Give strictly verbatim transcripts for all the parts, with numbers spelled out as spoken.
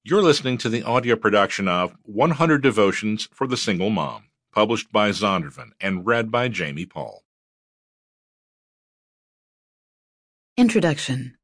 You're listening to the audio production of one hundred Devotions for the Single Mom, published by Zondervan and read by Jamie Paul. Introduction.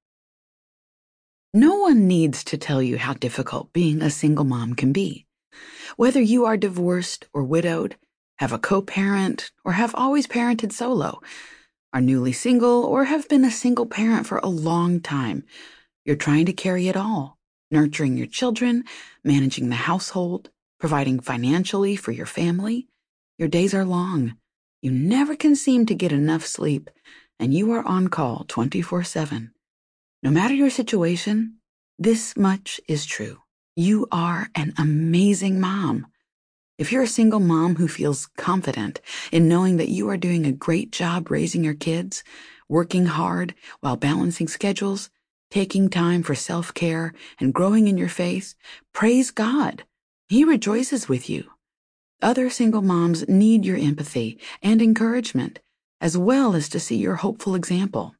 No one needs to tell you how difficult being a single mom can be. Whether you are divorced or widowed, have a co-parent, or have always parented solo, are newly single, or have been a single parent for a long time, you're trying to carry it all. Nurturing your children, managing the household, providing financially for your family. Your days are long. You never can seem to get enough sleep, and you are on call twenty-four seven. No matter your situation, this much is true. You are an amazing mom. If you're a single mom who feels confident in knowing that you are doing a great job raising your kids, working hard while balancing schedules, taking time for self-care, and growing in your faith, praise God. He rejoices with you. Other single moms need your empathy and encouragement, as well as to see your hopeful example.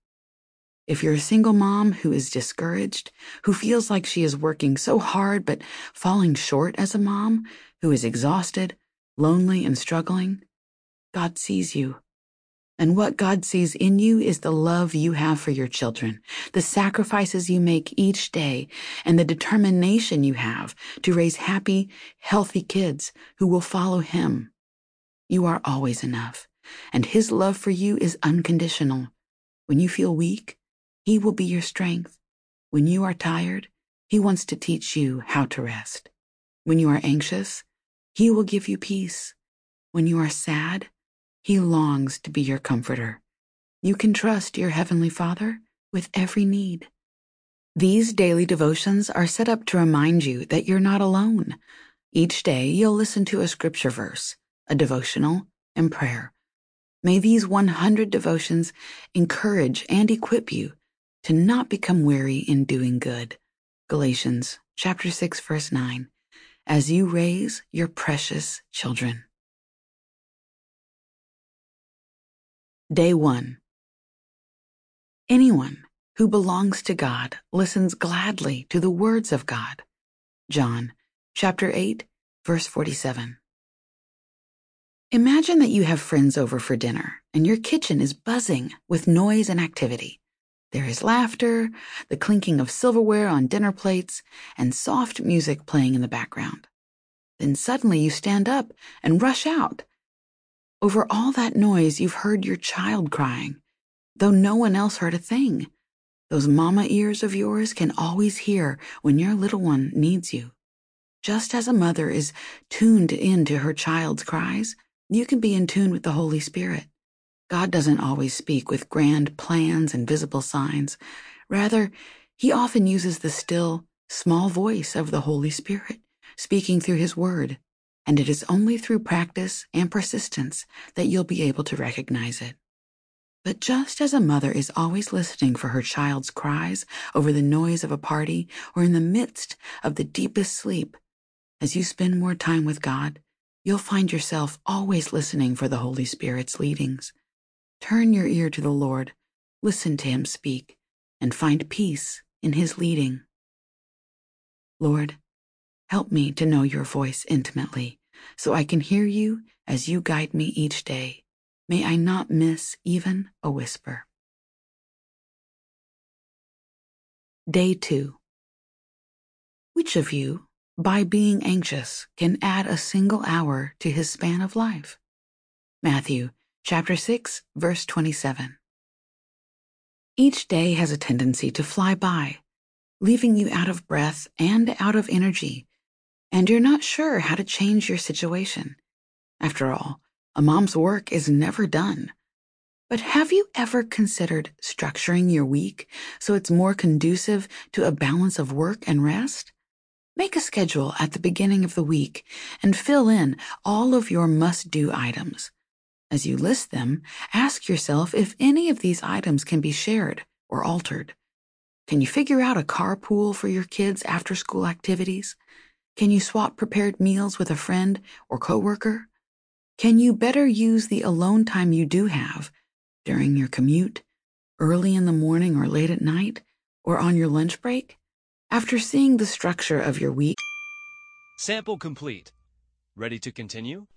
If you're a single mom who is discouraged, who feels like she is working so hard but falling short as a mom, who is exhausted, lonely, and struggling, God sees you. And what God sees in you is the love you have for your children, the sacrifices you make each day, and the determination you have to raise happy, healthy kids who will follow Him. You are always enough, and His love for you is unconditional. When you feel weak, He will be your strength. When you are tired, He wants to teach you how to rest. When you are anxious, He will give you peace. When you are sad, He longs to be your comforter. You can trust your Heavenly Father with every need. These daily devotions are set up to remind you that you're not alone. Each day you'll listen to a scripture verse, a devotional, and prayer. May these one hundred devotions encourage and equip you to not become weary in doing good. Galatians chapter six, verse nine, as you raise your precious children. Day one. Anyone who belongs to God listens gladly to the words of God. John chapter eight, verse forty-seven. Imagine that you have friends over for dinner and your kitchen is buzzing with noise and activity. There is laughter, the clinking of silverware on dinner plates, and soft music playing in the background. Then suddenly you stand up and rush out. Over all that noise, you've heard your child crying, though no one else heard a thing. Those mama ears of yours can always hear when your little one needs you. Just as a mother is tuned into her child's cries, you can be in tune with the Holy Spirit. God doesn't always speak with grand plans and visible signs. Rather, He often uses the still, small voice of the Holy Spirit, speaking through His Word. And it is only through practice and persistence that you'll be able to recognize it. But just as a mother is always listening for her child's cries over the noise of a party or in the midst of the deepest sleep, as you spend more time with God, you'll find yourself always listening for the Holy Spirit's leadings. Turn your ear to the Lord, listen to Him speak, and find peace in His leading. Lord, help me to know your voice intimately, so I can hear you as you guide me each day. May I not miss even a whisper. Day two. Which of you, by being anxious, can add a single hour to his span of life? Matthew chapter six, verse twenty-seven. Each day has a tendency to fly by, leaving you out of breath and out of energy, and you're not sure how to change your situation. After all, a mom's work is never done. But have you ever considered structuring your week so it's more conducive to a balance of work and rest? Make a schedule at the beginning of the week and fill in all of your must-do items. As you list them, ask yourself if any of these items can be shared or altered. Can you figure out a carpool for your kids' after-school activities? Can you swap prepared meals with a friend or coworker? Can you better use the alone time you do have during your commute, early in the morning or late at night, or on your lunch break? After seeing the structure of your week, Sample complete. Ready to continue?